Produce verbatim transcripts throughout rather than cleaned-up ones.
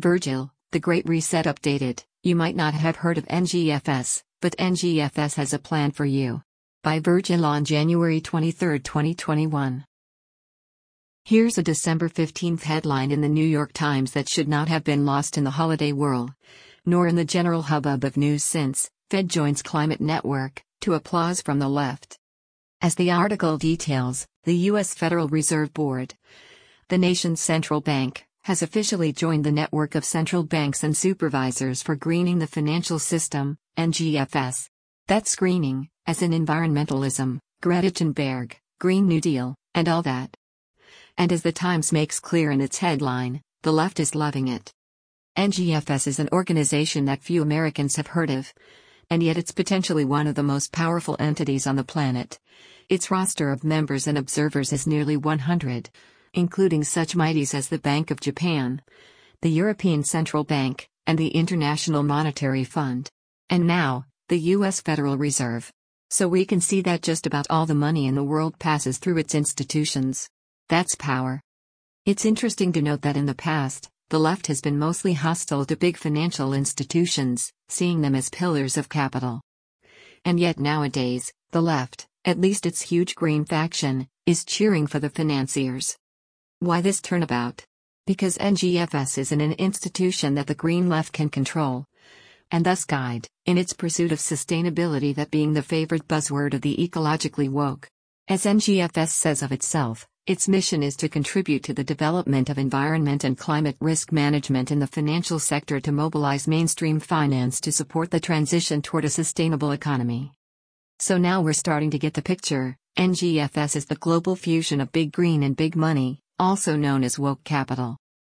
Virgil, The Great Reset updated. You might not have heard of N G F S, but N G F S has a plan for you. By Virgil on January twenty-third, twenty twenty-one. Here's a December fifteenth headline in the New York Times that should not have been lost in the holiday whirl, nor in the general hubbub of news since Fed joins climate network, to applause from the left. As the article details, the U S Federal Reserve Board, the nation's central bank, has officially joined the network of central banks and supervisors for greening the financial system, N G F S. That's greening, as in environmentalism, Greta Thunberg, Green New Deal, and all that. And as the Times makes clear in its headline, the left is loving it. N G F S is an organization that few Americans have heard of, and yet it's potentially one of the most powerful entities on the planet. Its roster of members and observers is nearly one hundred, including such mighties as the Bank of Japan, the European Central Bank, and the International Monetary Fund. And now, the U S Federal Reserve. So we can see that just about all the money in the world passes through its institutions. That's power. It's interesting to note that in the past, the left has been mostly hostile to big financial institutions, seeing them as pillars of capital. And yet nowadays, the left, at least its huge green faction, is cheering for the financiers. Why this turnabout? Because N G F S is an institution that the green left can control, and thus guide, in its pursuit of sustainability, that being the favorite buzzword of the ecologically woke. As N G F S says of itself, its mission is to contribute to the development of environment and climate risk management in the financial sector to mobilize mainstream finance to support the transition toward a sustainable economy. So now we're starting to get the picture. N G F S is the global fusion of big green and big money, also known as woke capital.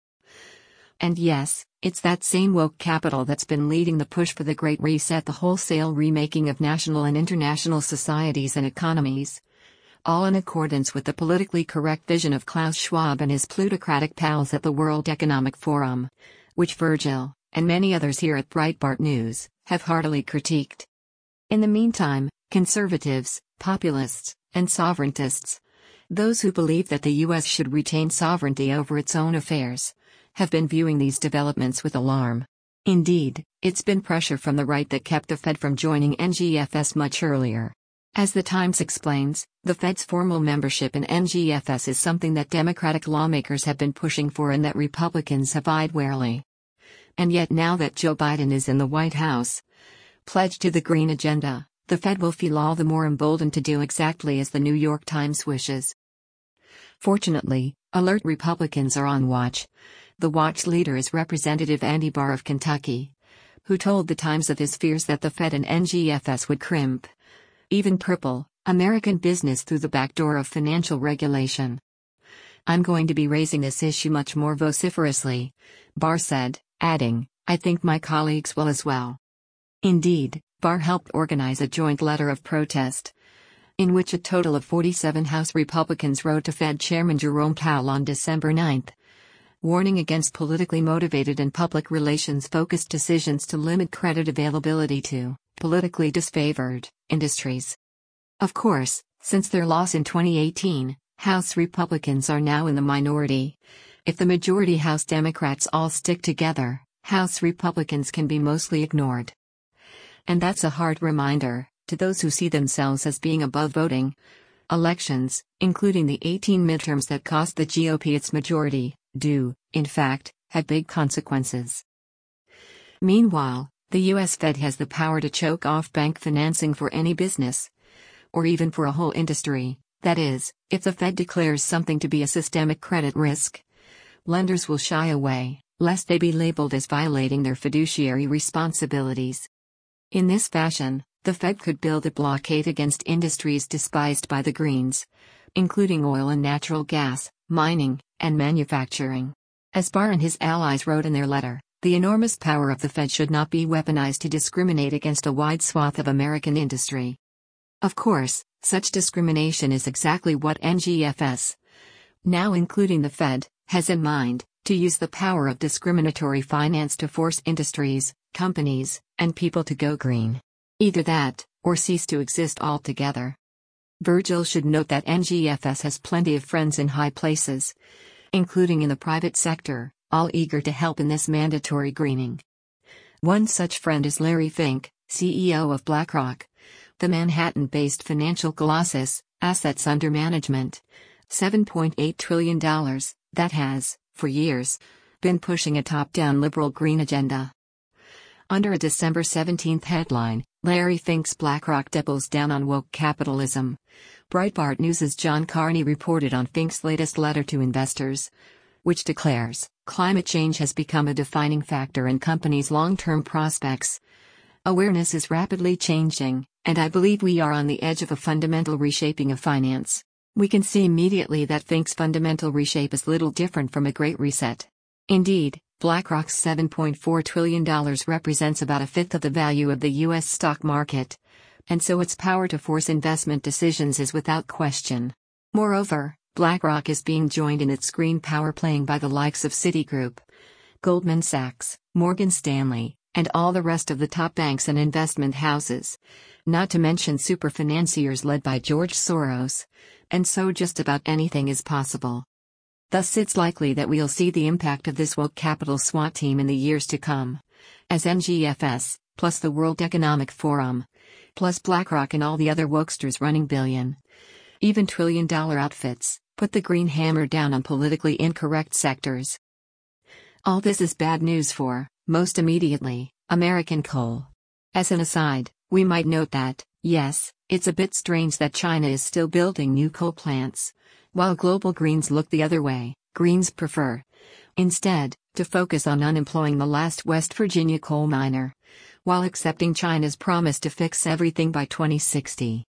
And yes, it's that same woke capital that's been leading the push for the Great Reset, the wholesale remaking of national and international societies and economies, all in accordance with the politically correct vision of Klaus Schwab and his plutocratic pals at the World Economic Forum, which Virgil, and many others here at Breitbart News, have heartily critiqued. In the meantime, conservatives, populists, and sovereigntists, those who believe that the U S should retain sovereignty over its own affairs, have been viewing these developments with alarm. Indeed, it's been pressure from the right that kept the Fed from joining N G F S much earlier. As the Times explains, the Fed's formal membership in N G F S is something that Democratic lawmakers have been pushing for and that Republicans have eyed warily. And yet now that Joe Biden is in the White House, pledged to the green agenda, the Fed will feel all the more emboldened to do exactly as the New York Times wishes. Fortunately, alert Republicans are on watch. The watch leader is Representative Andy Barr of Kentucky, who told the Times of his fears that the Fed and N G F S would crimp, even cripple, American business through the back door of financial regulation. "I'm going to be raising this issue much more vociferously," Barr said, adding, "I think my colleagues will as well." Indeed, Barr helped organize a joint letter of protest, in which a total of forty-seven House Republicans wrote to Fed Chairman Jerome Powell on December ninth, warning against politically motivated and public relations-focused decisions to limit credit availability to politically disfavored industries. Of course, since their loss in twenty eighteen, House Republicans are now in the minority. If the majority House Democrats all stick together, House Republicans can be mostly ignored. And that's a hard reminder to those who see themselves as being above voting. Elections, including the eighteen midterms that cost the G O P its majority, do, in fact, have big consequences. Meanwhile, the U S Fed has the power to choke off bank financing for any business, or even for a whole industry. That is, if the Fed declares something to be a systemic credit risk, lenders will shy away, lest they be labeled as violating their fiduciary responsibilities. In this fashion, the Fed could build a blockade against industries despised by the Greens, including oil and natural gas, mining, and manufacturing. As Barr and his allies wrote in their letter, the enormous power of the Fed should not be weaponized to discriminate against a wide swath of American industry. Of course, such discrimination is exactly what N G F S, now including the Fed, has in mind, to use the power of discriminatory finance to force industries, companies, and people to go green. Either that, or cease to exist altogether. Virgil should note that N G F S has plenty of friends in high places, including in the private sector, all eager to help in this mandatory greening. One such friend is Larry Fink, C E O of BlackRock, the Manhattan-based financial colossus, assets under management, seven point eight trillion dollars, that has, for years, been pushing a top-down liberal green agenda. Under a December seventeenth headline, Larry Fink's BlackRock doubles down on woke capitalism. Breitbart News' John Carney reported on Fink's latest letter to investors, which declares, climate change has become a defining factor in companies' long-term prospects. Awareness is rapidly changing, and I believe we are on the edge of a fundamental reshaping of finance. We can see immediately that Fink's fundamental reshape is little different from a Great Reset. Indeed, BlackRock's seven point four trillion dollars represents about a fifth of the value of the U S stock market, and so its power to force investment decisions is without question. Moreover, BlackRock is being joined in its green power playing by the likes of Citigroup, Goldman Sachs, Morgan Stanley, and all the rest of the top banks and investment houses, not to mention super financiers led by George Soros, and so just about anything is possible. Thus it's likely that we'll see the impact of this woke capital SWAT team in the years to come, as N G F S, plus the World Economic Forum, plus BlackRock and all the other wokesters running billion, even trillion dollar outfits, put the green hammer down on politically incorrect sectors. All this is bad news for, most immediately, American coal. As an aside, we might note that, yes, it's a bit strange that China is still building new coal plants, while global greens look the other way. Greens prefer, instead, to focus on unemploying the last West Virginia coal miner, while accepting China's promise to fix everything by twenty sixty.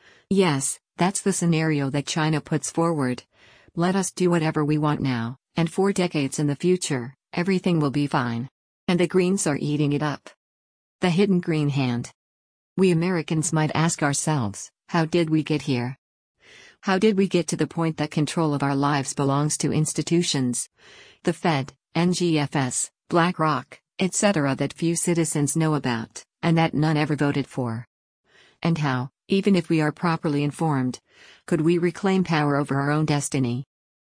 Yes, that's the scenario that China puts forward. Let us do whatever we want now, and for decades in the future, everything will be fine. And the Greens are eating it up. The hidden green hand. We Americans might ask ourselves, how did we get here? How did we get to the point that control of our lives belongs to institutions, the Fed, N G F S, BlackRock, et cetera, that few citizens know about, and that none ever voted for? And how, even if we are properly informed, could we reclaim power over our own destiny?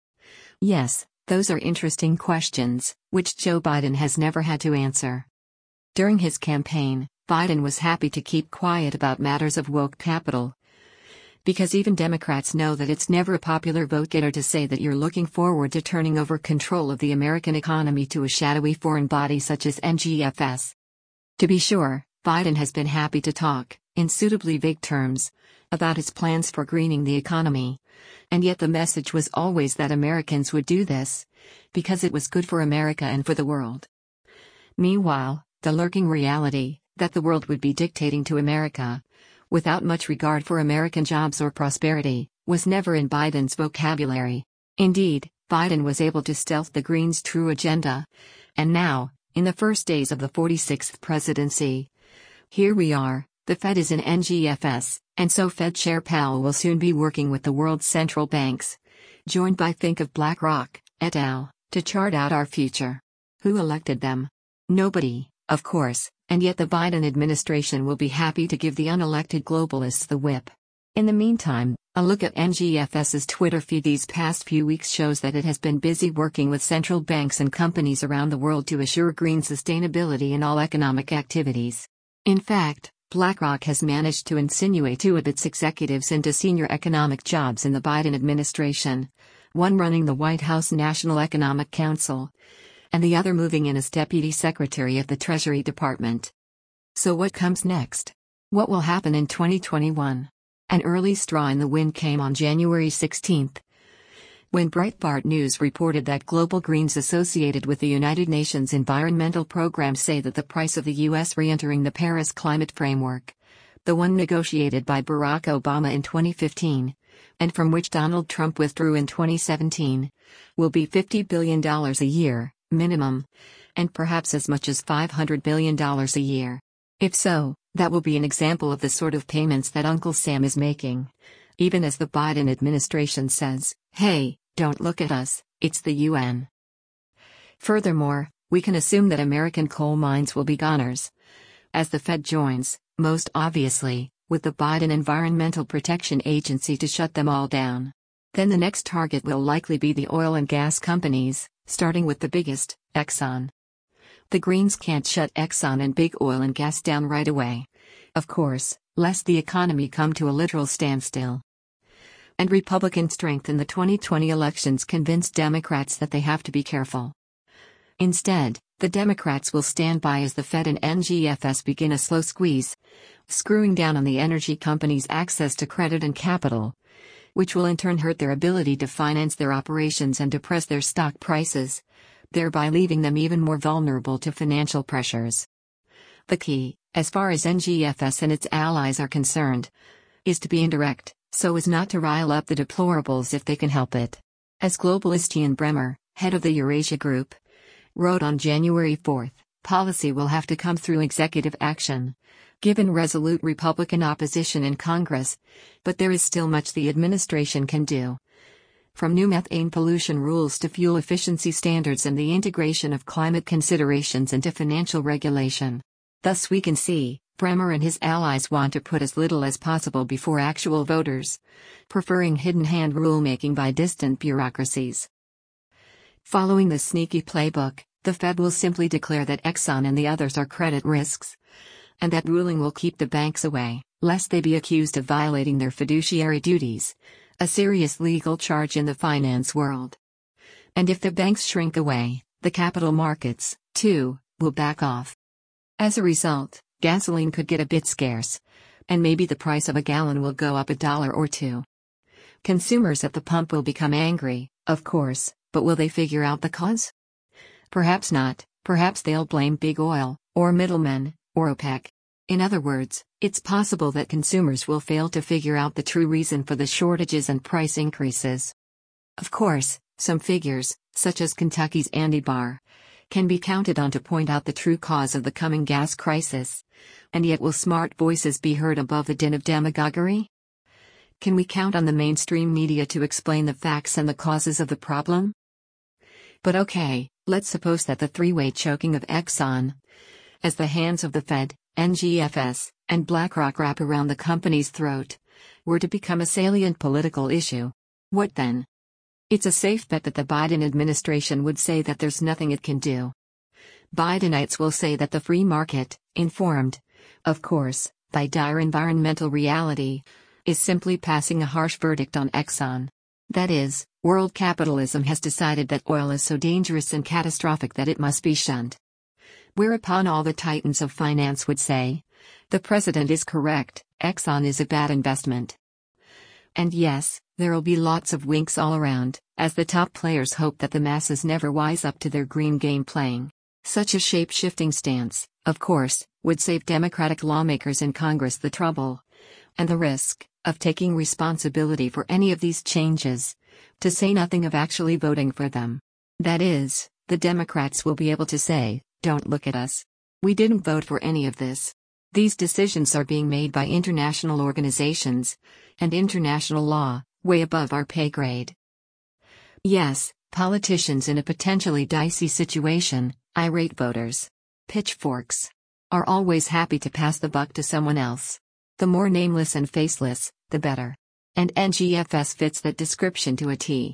Yes, those are interesting questions, which Joe Biden has never had to answer. During his campaign, Biden was happy to keep quiet about matters of woke capital, because even Democrats know that it's never a popular vote-getter to say that you're looking forward to turning over control of the American economy to a shadowy foreign body such as N G F S. To be sure, Biden has been happy to talk, in suitably vague terms, about his plans for greening the economy, and yet the message was always that Americans would do this, because it was good for America and for the world. Meanwhile, the lurking reality, that the world would be dictating to America, without much regard for American jobs or prosperity, was never in Biden's vocabulary. Indeed, Biden was able to stealth the Greens' true agenda. And now, in the first days of the forty-sixth presidency, here we are, the Fed is in N G F S, and so Fed Chair Powell will soon be working with the world's central banks, joined by Fink of BlackRock, et al., to chart out our future. Who elected them? Nobody, of course. And yet the Biden administration will be happy to give the unelected globalists the whip. In the meantime, a look at N G F S's Twitter feed these past few weeks shows that it has been busy working with central banks and companies around the world to assure green sustainability in all economic activities. In fact, BlackRock has managed to insinuate two of its executives into senior economic jobs in the Biden administration, one running the White House National Economic Council, and the other moving in as Deputy Secretary of the Treasury Department. So what comes next? What will happen in twenty twenty-one? An early straw in the wind came on January sixteenth, when Breitbart News reported that global greens associated with the United Nations Environmental Program say that the price of the U S re-entering the Paris Climate Framework, the one negotiated by Barack Obama in twenty fifteen, and from which Donald Trump withdrew in twenty seventeen, will be fifty billion dollars a year, minimum, and perhaps as much as five hundred billion dollars a year. If so, that will be an example of the sort of payments that Uncle Sam is making. Even as the Biden administration says, hey, don't look at us, it's the U N. Furthermore, we can assume that American coal mines will be goners, as the Fed joins, most obviously, with the Biden Environmental Protection Agency to shut them all down. Then the next target will likely be the oil and gas companies, starting with the biggest, Exxon. The Greens can't shut Exxon and big oil and gas down right away. Of course, lest the economy come to a literal standstill. And Republican strength in the twenty twenty elections convinced Democrats that they have to be careful. Instead, the Democrats will stand by as the Fed and N G F S begin a slow squeeze, screwing down on the energy companies' access to credit and capital, which will in turn hurt their ability to finance their operations and depress their stock prices, thereby leaving them even more vulnerable to financial pressures. The key, as far as N G F S and its allies are concerned, is to be indirect, so as not to rile up the deplorables if they can help it. As globalist Ian Bremmer, head of the Eurasia Group, wrote on January fourth, policy will have to come through executive action, given resolute Republican opposition in Congress, but there is still much the administration can do. From new methane pollution rules to fuel efficiency standards and the integration of climate considerations into financial regulation. Thus we can see, Bremmer and his allies want to put as little as possible before actual voters, preferring hidden-hand rulemaking by distant bureaucracies. Following this sneaky playbook, the Fed will simply declare that Exxon and the others are credit risks, and that ruling will keep the banks away, lest they be accused of violating their fiduciary duties, a serious legal charge in the finance world. And if the banks shrink away, the capital markets, too, will back off. As a result, gasoline could get a bit scarce, and maybe the price of a gallon will go up a dollar or two. Consumers at the pump will become angry, of course, but will they figure out the cause? Perhaps not, perhaps they'll blame big oil, or middlemen, or OPEC. In other words, it's possible that consumers will fail to figure out the true reason for the shortages and price increases. Of course, some figures, such as Kentucky's Andy Barr, can be counted on to point out the true cause of the coming gas crisis. And yet will smart voices be heard above the din of demagoguery? Can we count on the mainstream media to explain the facts and the causes of the problem? But okay, let's suppose that the three-way choking of Exxon, as the hands of the Fed, N G F S, and BlackRock wrap around the company's throat, were to become a salient political issue. What then? It's a safe bet that the Biden administration would say that there's nothing it can do. Bidenites will say that the free market, informed, of course, by dire environmental reality, is simply passing a harsh verdict on Exxon. That is, world capitalism has decided that oil is so dangerous and catastrophic that it must be shunned. Whereupon all the titans of finance would say, the president is correct, Exxon is a bad investment. And yes, there'll be lots of winks all around, as the top players hope that the masses never wise up to their green game playing. Such a shape-shifting stance, of course, would save Democratic lawmakers in Congress the trouble and the risk of taking responsibility for any of these changes, to say nothing of actually voting for them. That is, the Democrats will be able to say, don't look at us. We didn't vote for any of this. These decisions are being made by international organizations and international law, way above our pay grade. Yes, politicians in a potentially dicey situation, irate voters, pitchforks, are always happy to pass the buck to someone else. The more nameless and faceless, the better. And N G F S fits that description to a T.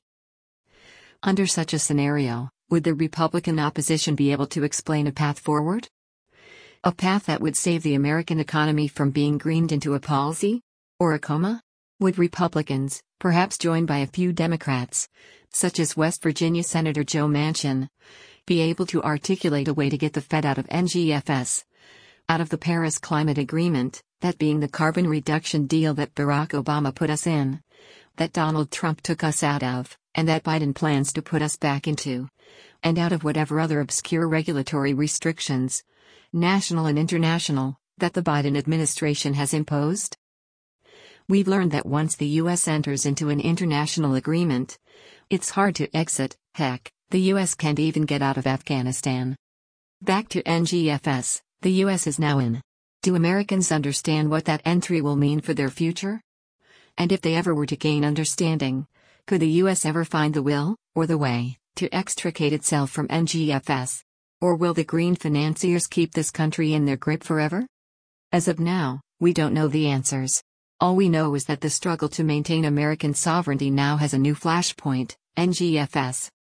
Under such a scenario, would the Republican opposition be able to explain a path forward? A path that would save the American economy from being greened into a palsy? Or a coma? Would Republicans, perhaps joined by a few Democrats, such as West Virginia Senator Joe Manchin, be able to articulate a way to get the Fed out of N G F S? Out of the Paris Climate Agreement, that being the carbon reduction deal that Barack Obama put us in, that Donald Trump took us out of, and that Biden plans to put us back into, and out of whatever other obscure regulatory restrictions, national and international, that the Biden administration has imposed? We've learned that once the U S enters into an international agreement, it's hard to exit. Heck, the U S can't even get out of Afghanistan. Back to N G F S, the U S is now in. Do Americans understand what that entry will mean for their future? And if they ever were to gain understanding, could the U S ever find the will, or the way, to extricate itself from N G F S? Or will the green financiers keep this country in their grip forever? As of now, we don't know the answers. All we know is that the struggle to maintain American sovereignty now has a new flashpoint, N G F S.